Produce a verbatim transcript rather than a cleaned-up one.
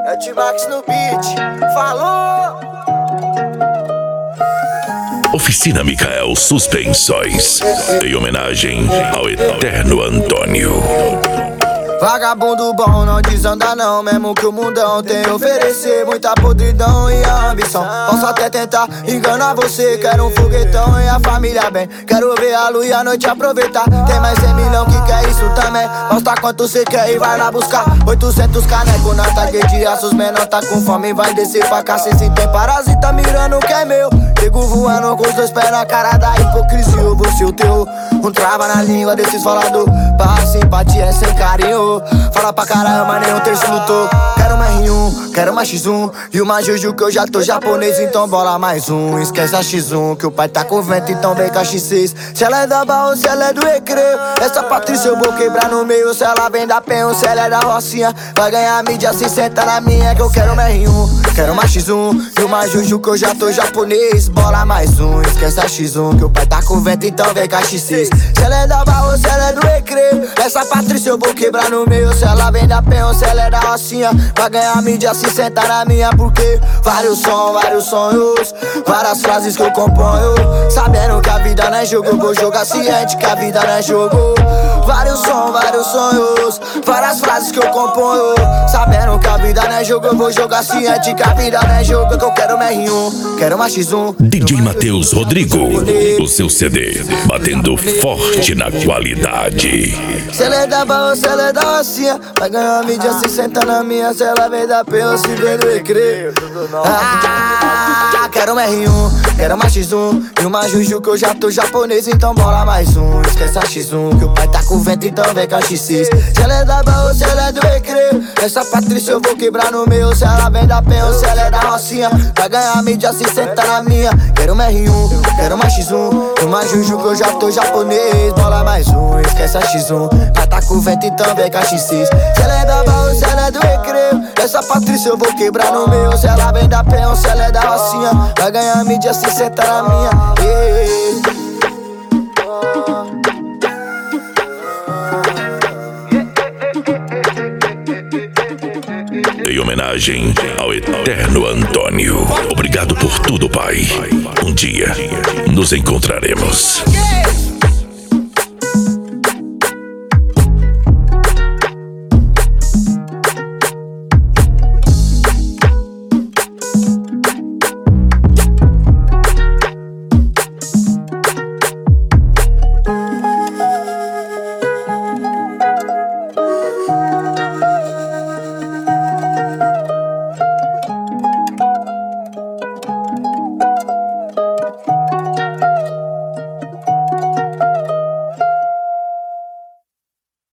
É o T-Max no beat, falou! Oficina Micael Suspensóis, em homenagem ao eterno Antônio. Vagabundo bom não desanda não, mesmo que o mundão tem a oferecer muita podridão e a ambição. Posso até tentar enganar você, quero um foguetão e a família bem. Quero ver a lua e a noite aproveitar. Tem mais cem milhão que quer isso também. Mostra quanto cê quer e vai lá buscar. Oitocentos caneco na tarde de aço, os menor tá com fome, vai descer pra cá. Cê se tem parasita mirando o que é meu. Chego voando com os dois pés na cara da hipocrisia. Eu vou ser o teu, um trava na língua desses falador. Pra simpatia é sem carinho. Fala pra caramba, nenhum terço lutou. Quero uma R um, quero uma X um e uma Juju que eu já tô japonês, então bola mais um. Esquece a X um, que o pai tá com vento, então vem com a X seis. Se ela é da Barra ou se ela é do Recreio, essa Patrícia eu vou quebrar no meio. Se ela vem da Penha ou se ela é da Rocinha, vai ganhar mídia, se senta na minha. Que eu quero uma R um, quero uma X um e uma Juju que eu já tô japonês. Bola mais um, esquece a X um, que o pai tá com vento, então vem com a X seis. Se ela é da Barra ou se ela é do Recreio, essa Patrícia eu vou quebrar no meio. Se ela vem da Penha ou se ela é da Rocinha, vai ganhar mídia, se senta na minha. Porque vários sons, vários sonhos, várias frases que eu componho, sabendo que a vida não é jogo, eu vou jogar ciente que a vida não é jogo. Vários sons, vários sonhos, várias frases que eu componho, sabendo que a vida não é jogo, eu vou jogar ciente que a vida não é jogo. Que eu quero uma R um, quero uma X um. D J Matheus Rodrigo, o seu C D batendo forte na qualidade. Se ela é da Barra ou se ela é da Rocinha, vai ganhar mídia, se senta na minha. Se ela vem da Penha ou se vem do Recreio. Ah, quero uma R um, quero uma X um e uma Juju que eu já tô japonês, então bola mais um. Esquece a X um, que o pai tá com vento, então vem com a X seis. Se ela é da Barra ou se ela é do Recreio, essa Patrícia eu vou quebrar no meio. Se ela vem da Penha ou se ela é da Rocinha, vai ganhar mídia, se senta na minha. Quero uma R um, quero uma X um e uma Juju que eu já tô japonês. Bola mais um, esquece a X um, pai tá com vento, então vem com a X seis. Se ela é da Barra ou se ela é do Recreio, essa Patrícia eu vou quebrar no meio. Se ela vem da Penha ou se ela é da Rocinha, vai ganhar mídia, se senta na minha. Yeah. Em homenagem ao eterno Antônio. Obrigado por tudo, pai. Um dia nos encontraremos.